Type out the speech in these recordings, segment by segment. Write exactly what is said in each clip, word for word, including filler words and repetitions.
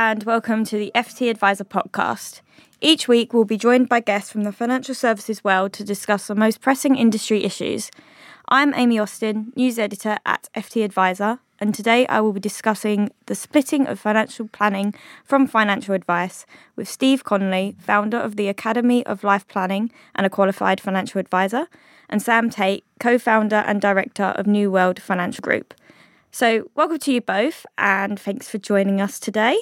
and welcome to the F T Advisor podcast. Each week we'll be joined by guests from the financial services world to discuss the most pressing industry issues. I'm Amy Austin, news editor at F T Advisor, and today I will be discussing the splitting of financial planning from financial advice with Steve Connolly, founder of the Academy of Life Planning and a qualified financial advisor, and Sam Tate, co-founder and director of New World Financial Group. So welcome to you both, and thanks for joining us today.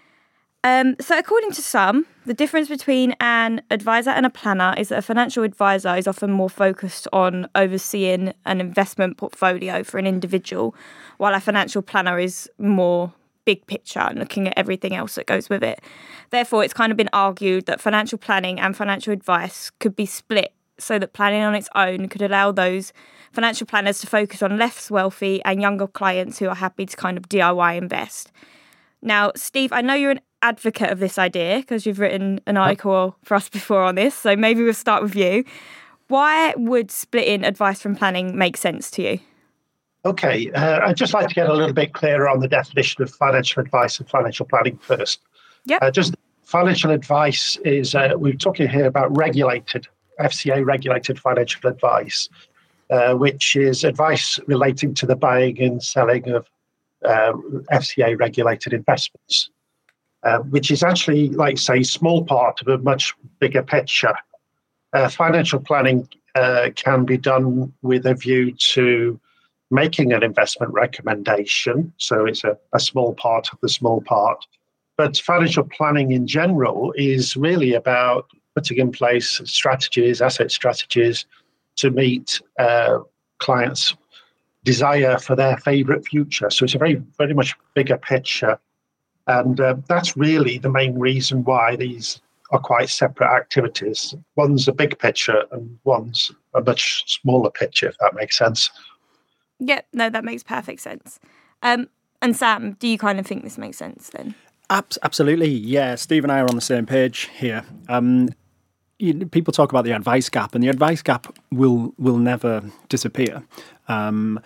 Um, so according to some, the difference between an advisor and a planner is that a financial advisor is often more focused on overseeing an investment portfolio for an individual, while a financial planner is more big picture and looking at everything else that goes with it. Therefore, it's kind of been argued that financial planning and financial advice could be split so that planning on its own could allow those financial planners to focus on less wealthy and younger clients who are happy to kind of D I Y invest. Now, Steve, I know you're an advocate of this idea because you've written an article for us before on this, so maybe we'll start with you. Why would splitting advice from planning make sense to you? Okay, uh, I'd just like to get a little bit clearer on the definition of financial advice and financial planning first. Yep. Uh, just financial advice is, uh, we're talking here about regulated, F C A-regulated financial advice, uh, which is advice relating to the buying and selling of uh, F C A-regulated investments, uh, which is actually, like say, a small part of a much bigger picture. Uh, financial planning uh, can be done with a view to making an investment recommendation, so it's a, a small part of the small part. But financial planning in general is really about putting in place strategies, asset strategies, to meet uh, clients' desire for their favourite future. So it's a very, very much bigger picture. And uh, that's really the main reason why these are quite separate activities. One's a big picture and one's a much smaller picture, if that makes sense. Yeah, no, that makes perfect sense. Um, and Sam, do you kind of think this makes sense then? Absolutely, yeah. Steve and I are on the same page here. Um, you, people talk about the advice gap, and the advice gap will will never disappear um,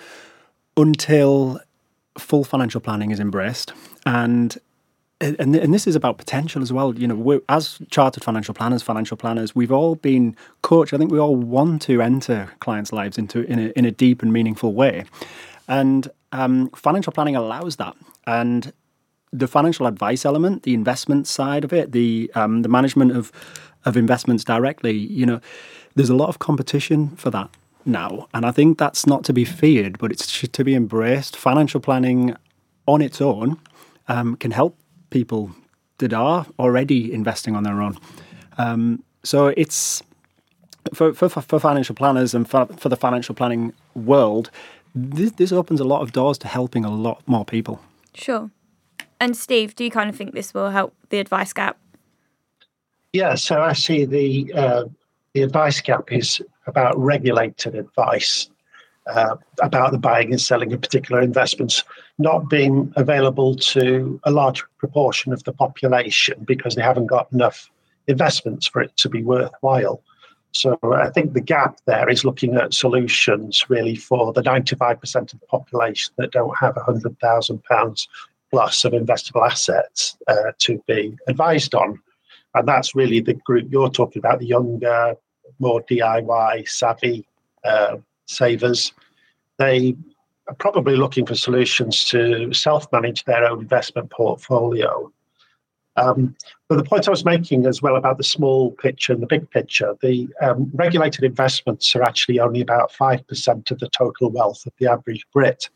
until full financial planning is embraced. And and and this is about potential as well. You know, we're, as chartered financial planners, financial planners, we've all been coached. I think we all want to enter clients' lives into in a in a deep and meaningful way, and um, financial planning allows that. And the financial advice element, the investment side of it, the um, the management of of investments directly, you know, there's a lot of competition for that now, and I think that's not to be feared, but it's to be embraced. Financial planning on its own um, can help people that are already investing on their own. Um, so it's for, for for financial planners and for, for the financial planning world, this, this opens a lot of doors to helping a lot more people. Sure. And Steve, do you kind of think this will help the advice gap? Yeah, so I see the uh, the advice gap is about regulated advice, uh, about the buying and selling of particular investments not being available to a large proportion of the population because they haven't got enough investments for it to be worthwhile. So I think the gap there is looking at solutions really for the ninety-five percent of the population that don't have one hundred thousand pounds plus of investable assets uh, to be advised on. And that's really the group you're talking about, the younger, more D I Y savvy uh, savers. They are probably looking for solutions to self-manage their own investment portfolio. Um, but the point I was making as well about the small picture and the big picture, the um, regulated investments are actually only about five percent of the total wealth of the average Brit.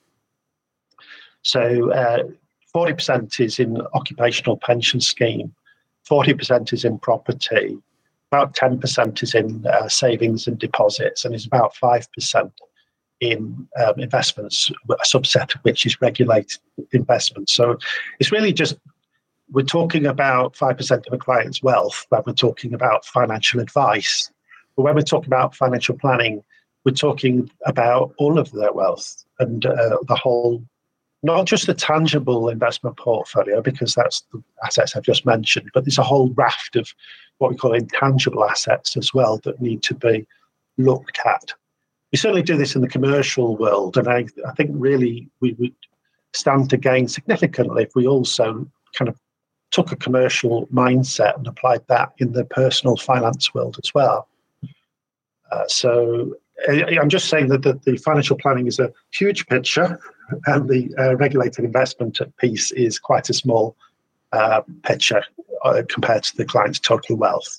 So uh, forty percent is in occupational pension scheme, forty percent is in property, about ten percent is in uh, savings and deposits, and it's about five percent in um, investments, a subset of which is regulated investments. So it's really just, we're talking about five percent of a client's wealth when we're talking about financial advice. But when we're talking about financial planning, we're talking about all of their wealth and uh, the whole, not just the tangible investment portfolio, because that's the assets I've just mentioned, but there's a whole raft of what we call intangible assets as well that need to be looked at. We certainly do this in the commercial world, and I, I think really we would stand to gain significantly if we also kind of took a commercial mindset and applied that in the personal finance world as well. Uh, so I'm just saying that the, the financial planning is a huge picture, and the uh, regulated investment piece is quite a small uh, picture uh, compared to the client's total wealth.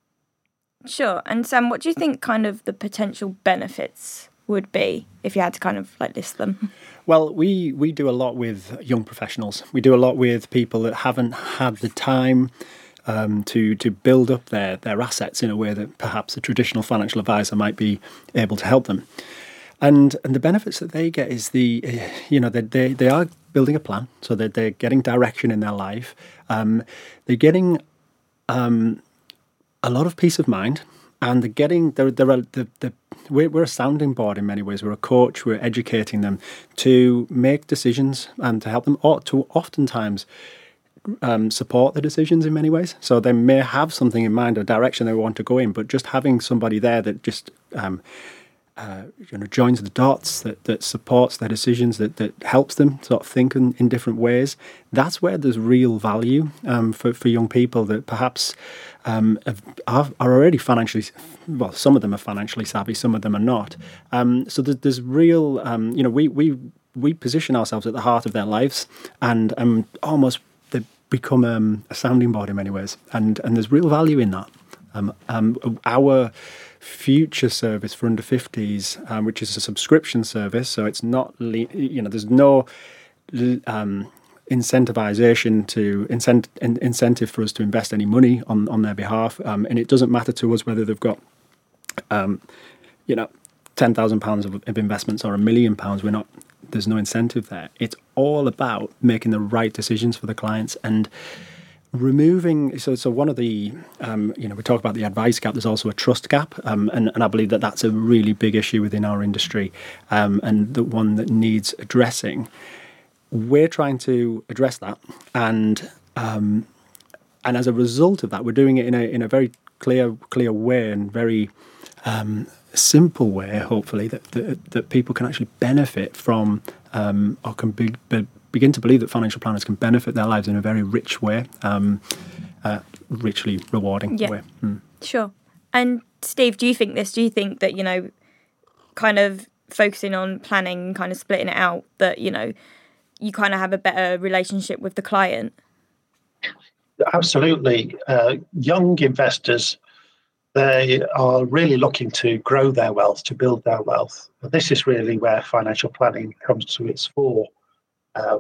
Sure. And Sam, what do you think kind of the potential benefits would be if you had to kind of like list them? Well, we, we do a lot with young professionals. We do a lot with people that haven't had the time um, to to build up their, their assets in a way that perhaps a traditional financial advisor might be able to help them. And and the benefits that they get is the, you know, they they, they are building a plan, so that they're getting direction in their life. Um, they're getting um, a lot of peace of mind, and they're getting, they're, they're, the the we're, we're a sounding board in many ways. We're a coach. We're educating them to make decisions and to help them, or to oftentimes um, support the decisions in many ways. So they may have something in mind, a direction they want to go in, but just having somebody there that just um, uh, you know joins the dots, that, that supports their decisions, that, that helps them sort of think in, in different ways. That's where there's real value um, for, for young people that perhaps um, have, are, are already financially, well, some of them are financially savvy, some of them are not. Um, so there's, there's real, um, you know, we, we, we position ourselves at the heart of their lives, and um, almost they become um, a sounding board in many ways. And, and there's real value in that. Um, um, our future service for under fifties, um, which is a subscription service, so it's not, le- you know, there's no um, incentivization to incent- in- incentive for us to invest any money on, on their behalf, um, and it doesn't matter to us whether they've got, um, you know, ten thousand pounds of, of investments or a million pounds. We're not. There's no incentive there. It's all about making the right decisions for the clients and removing, so so one of the, um, you know, we talk about the advice gap, there's also a trust gap, um, and, and I believe that that's a really big issue within our industry, um, and the one that needs addressing. We're trying to address that, and um, and as a result of that, we're doing it in a in a very clear clear way and very um, simple way, hopefully, that, that that people can actually benefit from, um, or can be, be begin to believe that financial planners can benefit their lives in a very rich way, um, uh, richly rewarding yeah. way. Mm. Sure. And Steve, do you think this? Do you think that, you know, kind of focusing on planning, kind of splitting it out, that, you know, you kind of have a better relationship with the client? Absolutely. Uh, young investors, they are really looking to grow their wealth, to build their wealth. But this is really where financial planning comes to its fore. Uh,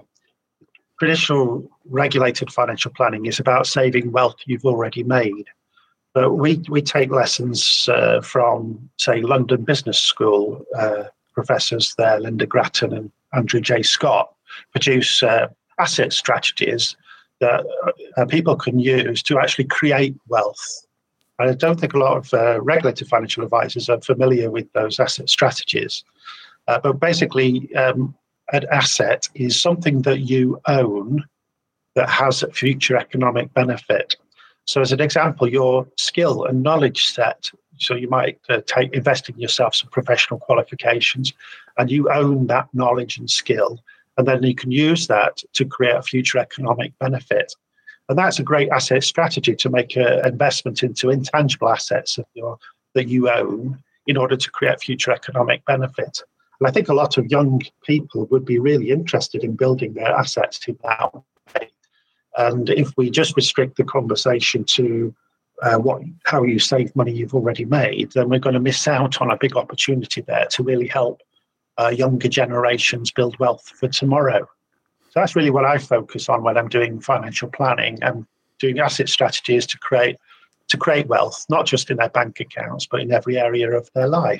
traditional regulated financial planning is about saving wealth you've already made. But we, we take lessons uh, from, say, London Business School uh, professors there, Linda Grattan and Andrew J. Scott, produce uh, asset strategies that uh, people can use to actually create wealth. And I don't think a lot of uh, regulated financial advisors are familiar with those asset strategies. Uh, but basically, um, an asset is something that you own that has a future economic benefit. So as an example, your skill and knowledge set, so you might uh, take invest in yourself some professional qualifications, and you own that knowledge and skill, and then you can use that to create a future economic benefit. And that's a great asset strategy, to make an investment into intangible assets of your, that you own in order to create future economic benefit. And I think a lot of young people would be really interested in building their assets in that way. And if we just restrict the conversation to uh, what, how you save money you've already made, then we're going to miss out on a big opportunity there to really help uh, younger generations build wealth for tomorrow. So that's really what I focus on when I'm doing financial planning and doing asset strategies to create to create wealth, not just in their bank accounts, but in every area of their life.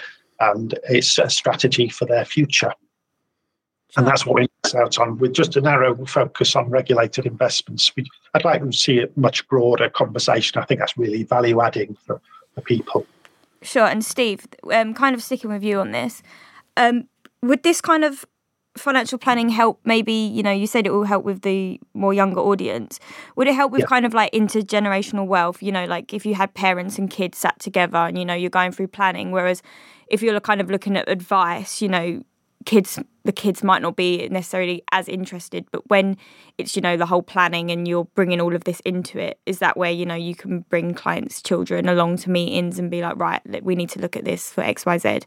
And it's a strategy for their future. Sure. And that's what we miss out on with just a narrow focus on regulated investments. We, I'd like to see a much broader conversation. I think that's really value adding for, for people. Sure. And Steve, um, kind of sticking with you on this, um, would this kind of financial planning help, maybe, you know, you said it will help with the more younger audience. Would it help with yeah. kind of like intergenerational wealth? You know, like if you had parents and kids sat together and, you know, you're going through planning, whereas if you're kind of looking at advice, you know, kids the kids might not be necessarily as interested, but when it's, you know, the whole planning and you're bringing all of this into it, is that where, you know, you can bring clients' children along to meetings and be like, right, we need to look at this for X Y Z?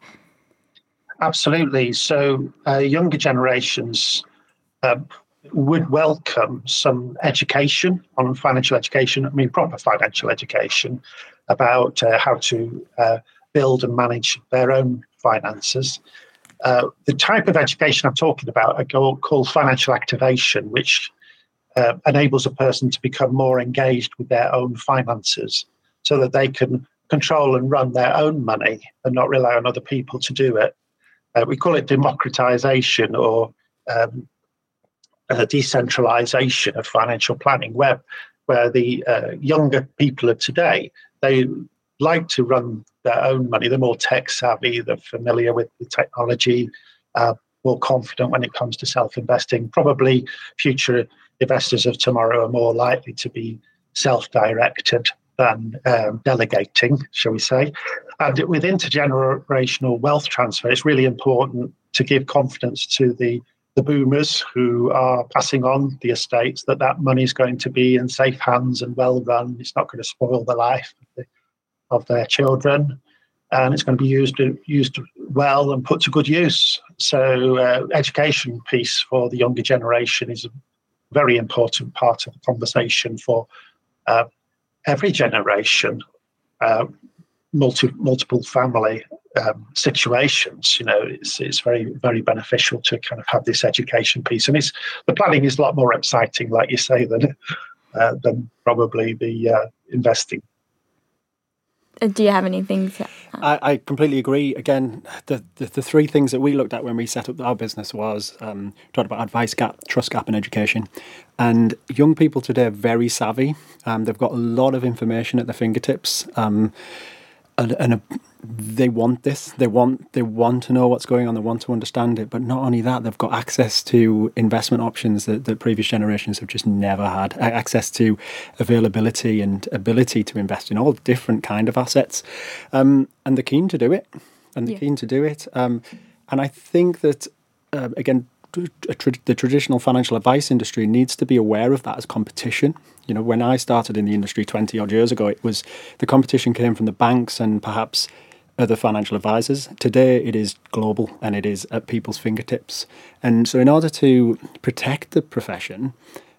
Absolutely. So uh, younger generations um, would welcome some education on financial education, I mean proper financial education, about uh, how to uh, build and manage their own finances. Uh, the type of education I'm talking about I call, called financial activation, which uh, enables a person to become more engaged with their own finances so that they can control and run their own money and not rely on other people to do it. Uh, we call it democratization or um, uh, decentralization of financial planning, where, where the uh, younger people of today, they like to run their own money. They're more tech savvy, they're familiar with the technology, uh, more confident when it comes to self-investing. Probably future investors of tomorrow are more likely to be self-directed than um, delegating, shall we say. And with intergenerational wealth transfer, it's really important to give confidence to the, the boomers who are passing on the estates that that money is going to be in safe hands and well run. It's not going to spoil the life of, the, of their children, and it's going to be used used well and put to good use. So uh, education piece for the younger generation is a very important part of the conversation for uh, every generation. Uh, multi, multiple family um, situations, you know, it's it's very, very beneficial to kind of have this education piece. And it's the planning is a lot more exciting, like you say, than uh, than probably the uh, investing. Do you have anything to add? I, I completely agree. Again, the, the the three things that we looked at when we set up our business was um, talked about advice gap, trust gap, and education. And young people today are very savvy. Um, they've got a lot of information at their fingertips, um, and, and a, they want this. They want they want to know what's going on. They want to understand it. But not only that, they've got access to investment options that, that previous generations have just never had. Access to availability and ability to invest in all different kind of assets, um, and they're keen to do it. And they're yeah. keen to do it. Um, and I think that uh, again, a tra- the traditional financial advice industry needs to be aware of that as competition. You know, when I started in the industry twenty odd years ago, it was the competition came from the banks and perhaps other financial advisors. Today it is global and it is at people's fingertips. And so in order to protect the profession,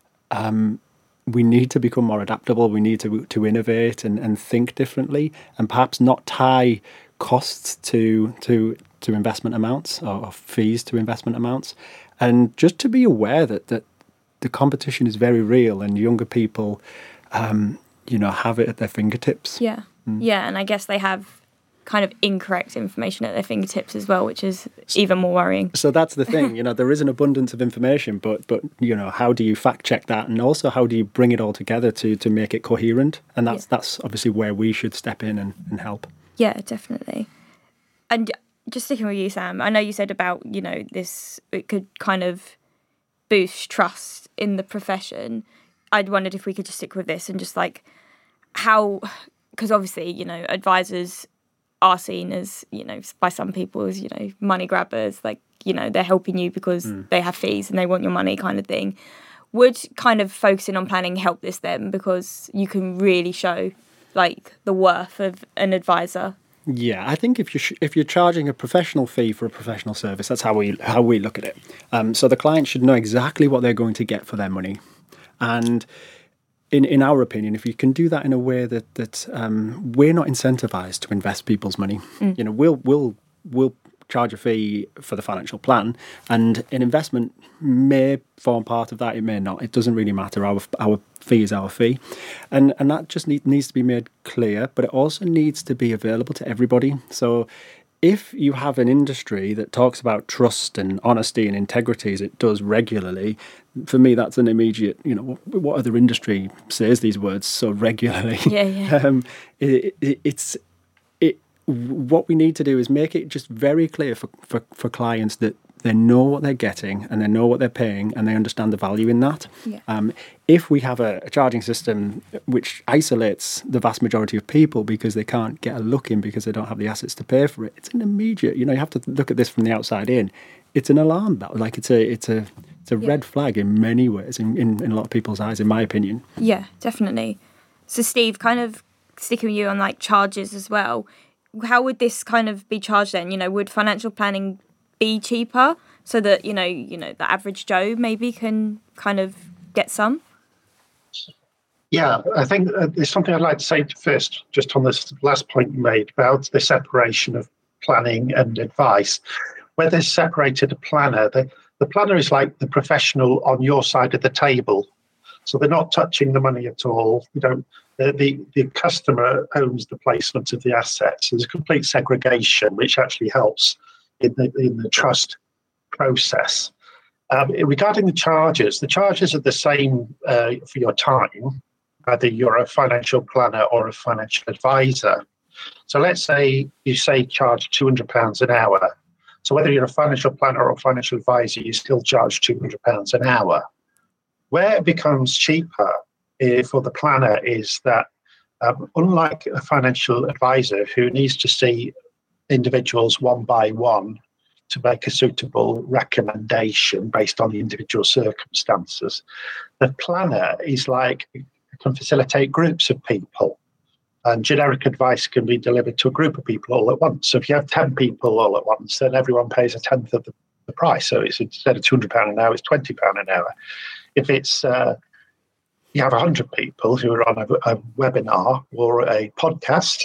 um, we need to become more adaptable. We need to to innovate and, and think differently, and perhaps not tie costs to to to investment amounts or, or fees to investment amounts. And just to be aware that that the competition is very real and younger people, um, you know, have it at their fingertips. Yeah. Mm. Yeah. And I guess they have kind of incorrect information at their fingertips as well, which is even more worrying. So that's the thing, you know, there is an abundance of information, but, but you know, how do you fact check that? And also how do you bring it all together to, to make it coherent? And that's, yeah. that's obviously where we should step in and, and help. Yeah, definitely. And just sticking with you, Sam, I know you said about, you know, this, it could kind of boost trust in the profession. I'd wondered if we could just stick with this and just like how, because obviously, you know, advisors are seen as, you know, by some people as, you know, money grabbers, like, you know, they're helping you because mm. they have fees and they want your money kind of thing. Would kind of focusing on planning help this then, because you can really show like the worth of an advisor? Yeah, I think if you sh- if you're charging a professional fee for a professional service, that's how we how we look at it. Um, so the client should know exactly what they're going to get for their money, and in in our opinion, if you can do that in a way that that um, we're not incentivized to invest people's money, mm. you know, we'll we'll we'll charge a fee for the financial plan, and an investment may form part of that. It may not. It doesn't really matter. Our our fee is our fee, and and that just need, needs to be made clear. But it also needs to be available to everybody. So if you have an industry that talks about trust and honesty and integrity as it does regularly, for me that's an immediate, you know, what other industry says these words so regularly? Yeah, yeah. um, it, it, it's it. What we need to do is make it just very clear for, for, for clients that they know what they're getting and they know what they're paying and they understand the value in that. Yeah. Um, if we have a, a charging system which isolates the vast majority of people because they can't get a look in because they don't have the assets to pay for it, it's an immediate, you know, you have to look at this from the outside in. It's an alarm bell, like it's a it's a it's a Yeah. red flag in many ways, in, in, in a lot of people's eyes, in my opinion. Yeah, definitely. So, Steve, kind of sticking with you on like charges as well, how would this kind of be charged then? You know, would financial planning be cheaper so that, you know, you know, the average Joe maybe can kind of get some? Yeah, I think uh, there's something I'd like to say first, just on this last point you made about the separation of planning and advice. Where there's separated a planner, the, the planner is like the professional on your side of the table. So they're not touching the money at all. You don't. The, the, the customer owns the placement of the assets. There's a complete segregation, which actually helps in the in the trust process. Um, regarding the charges, the charges are the same uh, for your time, whether you're a financial planner or a financial advisor. So let's say you say charge two hundred pounds an hour. So whether you're a financial planner or a financial advisor, you still charge two hundred pounds an hour. Where it becomes cheaper uh, for the planner is that, um, unlike a financial advisor who needs to see individuals one by one to make a suitable recommendation based on the individual circumstances, the planner is like, can facilitate groups of people. And generic advice can be delivered to a group of people all at once. So if you have ten people all at once, then everyone pays a tenth of the, the price. So it's instead of two hundred pounds an hour, it's twenty pounds an hour. If it's uh, you have one hundred people who are on a, a webinar or a podcast,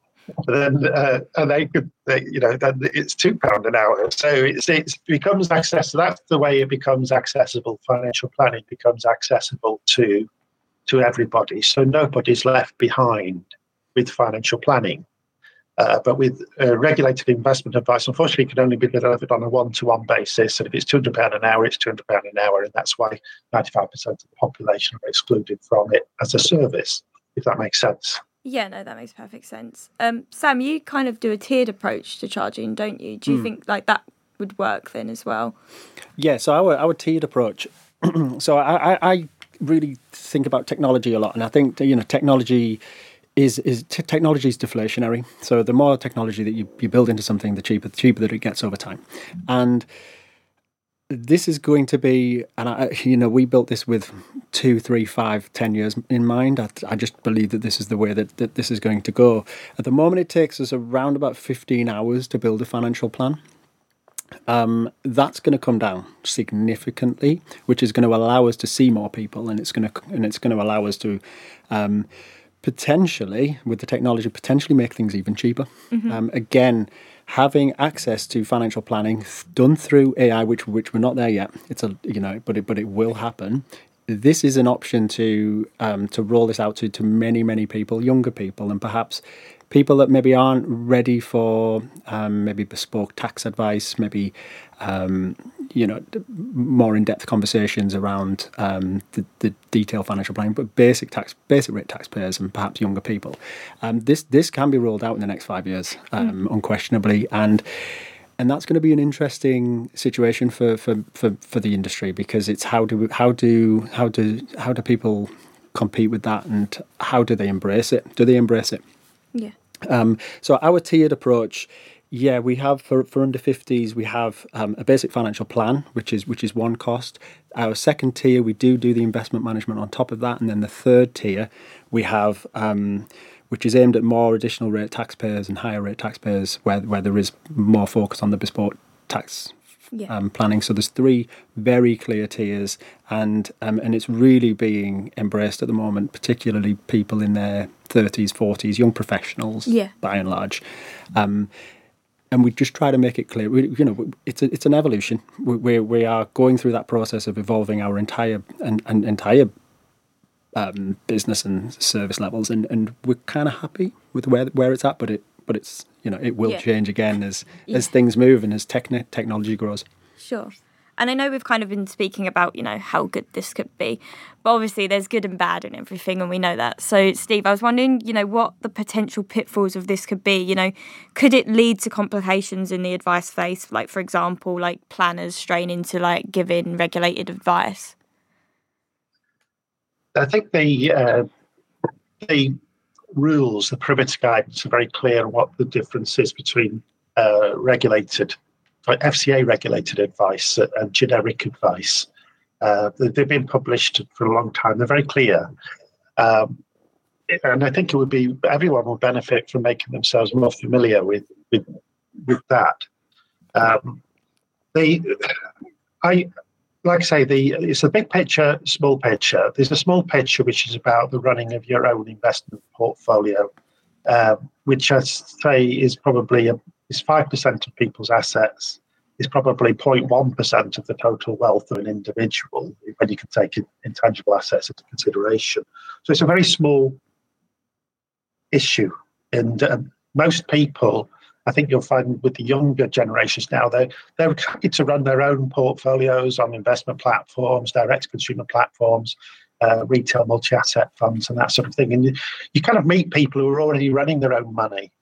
then uh, and they could, they, you know, then it's two pounds an hour. So it's it becomes accessible. That's the way it becomes accessible. Financial planning becomes accessible to to everybody. So nobody's left behind with financial planning. Uh, but with uh, regulated investment advice, unfortunately, it can only be delivered on a one-to-one basis. And if it's two hundred pounds an hour, it's two hundred pounds an hour. And that's why ninety-five percent of the population are excluded from it as a service, if that makes sense. Yeah, no, that makes perfect sense. Um, Sam, you kind of do a tiered approach to charging, don't you? Do you mm. think like that would work then as well? Yeah, so our, our tiered approach, so I, I, I really think about technology a lot. And I think, you know, technology... Is is t- technology is deflationary. So the more technology that you, you build into something, the cheaper the cheaper that it gets over time. And this is going to be, and I, you know, we built this with two, three, five, ten years in mind. I, I just believe that this is the way that, that this is going to go. At the moment, it takes us around about fifteen hours to build a financial plan. Um, that's going to come down significantly, which is going to allow us to see more people, and it's going to and it's going to allow us to. Um, potentially, with the technology, potentially make things even cheaper. Mm-hmm. Um, again, having access to financial planning done through A I, which which we're not there yet. It's a you know, but it but it will happen. This is an option to um, to roll this out to to many many people, younger people, and perhaps people that maybe aren't ready for um, maybe bespoke tax advice, maybe um, you know more in-depth conversations around um, the, the detailed financial planning, but basic tax, basic rate taxpayers, and perhaps younger people. Um, this this can be rolled out in the next five years, um, mm. unquestionably, and and that's going to be an interesting situation for, for, for, for the industry, because it's how do how do how do how do people compete with that, and how do they embrace it? Do they embrace it? Yeah. Um, so our tiered approach, yeah, we have for, for under fifties, we have um, a basic financial plan, which is which is one cost. Our second tier, we do do the investment management on top of that, and then the third tier, we have um, which is aimed at more additional rate taxpayers and higher rate taxpayers, where where there is more focus on the bespoke tax. Yeah. Um, planning. So there's three very clear tiers, and um, and it's really being embraced at the moment, particularly people in their thirties, forties, young professionals, yeah. by and large. Um, and we just try to make it clear, we, you know, it's a, it's an evolution. We, we we are going through that process of evolving our entire and, and entire um, business and service levels, and, and we're kind of happy with where where it's at, but it but it's you know it will yeah. change again as yeah. as things move and as techn- technology grows. Sure. And I know we've kind of been speaking about, you know, how good this could be, but obviously there's good and bad in everything, and we know that. So, Steve, I was wondering, you know, what the potential pitfalls of this could be. You know, could it lead to complications in the advice phase? Like, for example, like planners strain into like giving regulated advice. I think the uh, the rules, the perimeter guidance, are very clear on what the difference is between uh, regulated, like F C A regulated advice and generic advice. Uh, they've been published for a long time. They're very clear. Um, and I think it would be, everyone will benefit from making themselves more familiar with with, with that. Um, the, I, like I say, the it's a big picture, small picture. There's a small picture which is about the running of your own investment portfolio, uh, which I say is probably a, is five percent of people's assets. Is probably zero point one percent of the total wealth of an individual when you can take intangible assets into consideration. So it's a very small issue, and uh, most people, I think you'll find with the younger generations now, they're, they're happy to run their own portfolios on investment platforms, direct-to-consumer platforms, uh, retail multi-asset funds and that sort of thing. And you, you kind of meet people who are already running their own money.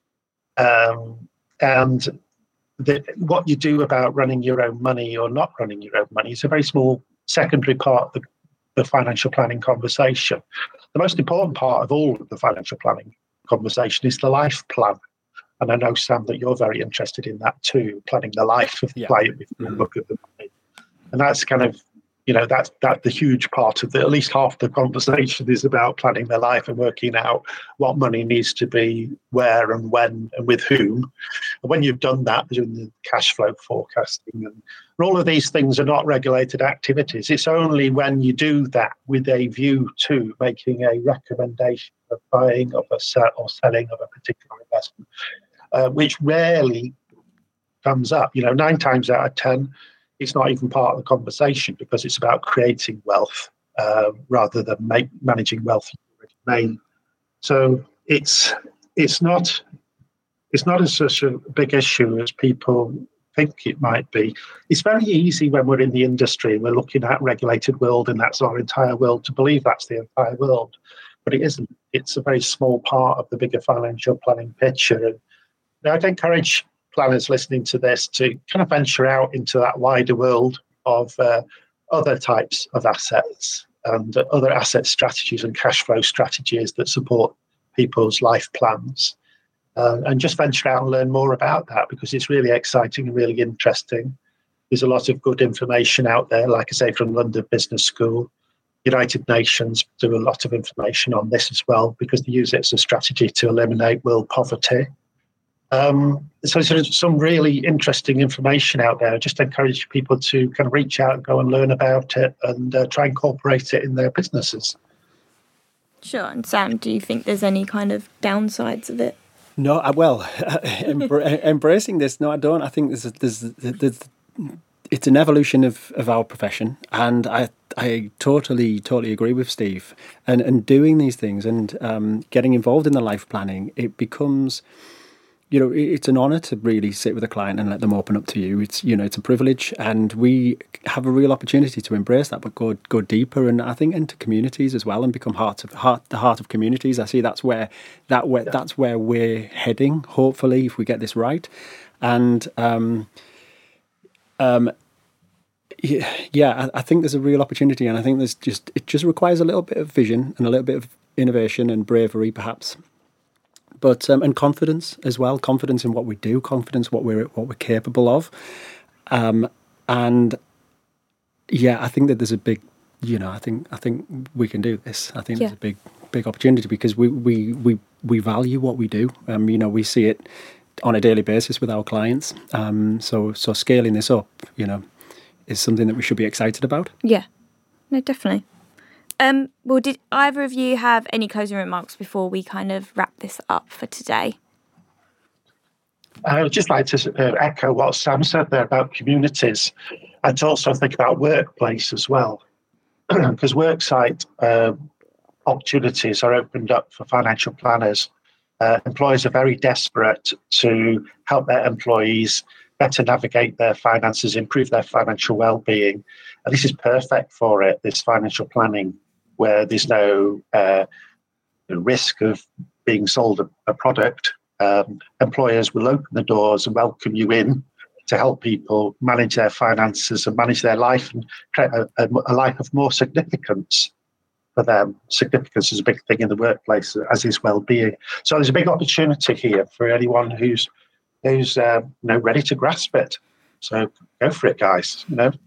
Um, and the, what you do about running your own money or not running your own money is a very small secondary part of the, the financial planning conversation. The most important part of all of the financial planning conversation is the life plan. And I know, Sam, that you're very interested in that too, planning the life of the yeah. client before you mm-hmm. look at the money. And that's kind of, you know, that's that the huge part of the, at least half the conversation is about planning their life and working out what money needs to be where and when and with whom. And when you've done that, doing the cash flow forecasting and all of these things are not regulated activities. It's only when you do that with a view to making a recommendation of buying of a set or selling of a particular investment, uh, which rarely comes up. You know, nine times out of ten, it's not even part of the conversation because it's about creating wealth uh, rather than make, managing wealth you already made. So it's it's not it's not as such a big issue as people think it might be. It's very easy when we're in the industry and we're looking at regulated world and that's our entire world to believe that's the entire world, but it isn't. It's a very small part of the bigger financial planning picture. And I'd encourage planners listening to this to kind of venture out into that wider world of uh, other types of assets and uh, other asset strategies and cash flow strategies that support people's life plans. Uh, and just venture out and learn more about that because it's really exciting and really interesting. There's a lot of good information out there, like I say, from London Business School. United Nations do a lot of information on this as well because they use it as a strategy to eliminate world poverty. Um, so there's some really interesting information out there. I just encourage people to kind of reach out and go and learn about it and uh, try and incorporate it in their businesses. Sure. And Sam, do you think there's any kind of downsides of it? No, well, embra- embracing this, no, I don't. I think there's, there's, there's, it's an evolution of, of our profession, and I I totally totally agree with Steve. And and doing these things and um, getting involved in the life planning, it becomes, you know, it's an honour to really sit with a client and let them open up to you. It's, you know, it's a privilege, and we have a real opportunity to embrace that, but go go deeper, and I think into communities as well, and become heart of heart the heart of communities. I see that's where that where that's where we're heading. Hopefully, if we get this right, and um, um, yeah, yeah I, I think there's a real opportunity, and I think there's just it just requires a little bit of vision and a little bit of innovation and bravery, perhaps. But um, and confidence as well, confidence in what we do, confidence what we're what we're capable of, um, and yeah, I think that there's a big, you know, I think I think we can do this. I think yeah. there's a big big opportunity because we we we we value what we do. Um, you know, we see it on a daily basis with our clients. Um, so so scaling this up, you know, is something that we should be excited about. Yeah, no, definitely. Um, well, did either of you have any closing remarks before we kind of wrap this up for today? I would just like to uh, echo what Sam said there about communities, and to also think about workplace as well, because worksite uh, opportunities are opened up for financial planners. Uh, employers are very desperate to help their employees better navigate their finances, improve their financial well-being. And this is perfect for it, this financial planning, where there's no uh, risk of being sold a, a product. Um, employers will open the doors and welcome you in to help people manage their finances and manage their life and create a, a, a life of more significance for them. Significance is a big thing in the workplace, as is well-being. So there's a big opportunity here for anyone who's who's uh, you know ready to grasp it. So go for it, guys. You know.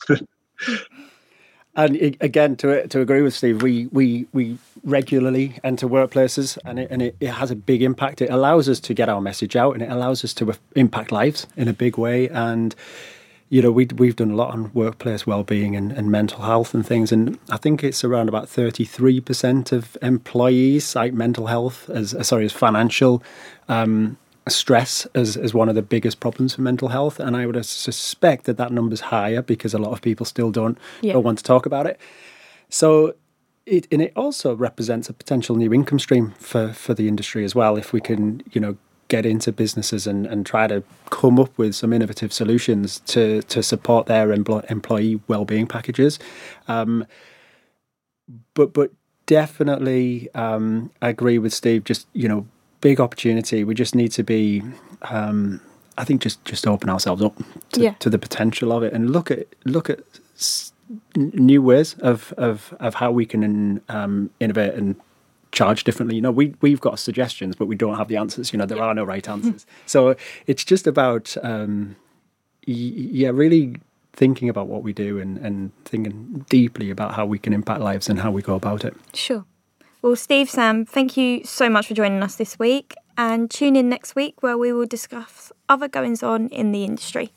And again, to to agree with Steve, we we we regularly enter workplaces, and it and it, it has a big impact. It allows us to get our message out, and it allows us to impact lives in a big way. And you know, we we've done a lot on workplace well-being and, and mental health and things. And I think it's around about thirty-three percent of employees cite mental health as uh, sorry as financial um, stress as, as one of the biggest problems for mental health. And I would suspect that that number's higher because a lot of people still don't, yeah. don't want to talk about it. So it and it also represents a potential new income stream for, for the industry as well. If we can, you know, get into businesses and, and try to come up with some innovative solutions to, to support their empl- employee well-being packages. Um, but, but definitely um, I agree with Steve, just, you know, big opportunity. We just need to be, um, I think, just, just open ourselves up to, yeah. to the potential of it and look at look at s- new ways of of, of how we can um, innovate and charge differently. You know, we we've got suggestions, but we don't have the answers. You know, there yeah. are no right answers. So it's just about, um, y- yeah, really thinking about what we do and, and thinking deeply about how we can impact lives and how we go about it. Sure. Well, Steve, Sam, thank you so much for joining us this week, and tune in next week where we will discuss other goings-on in the industry.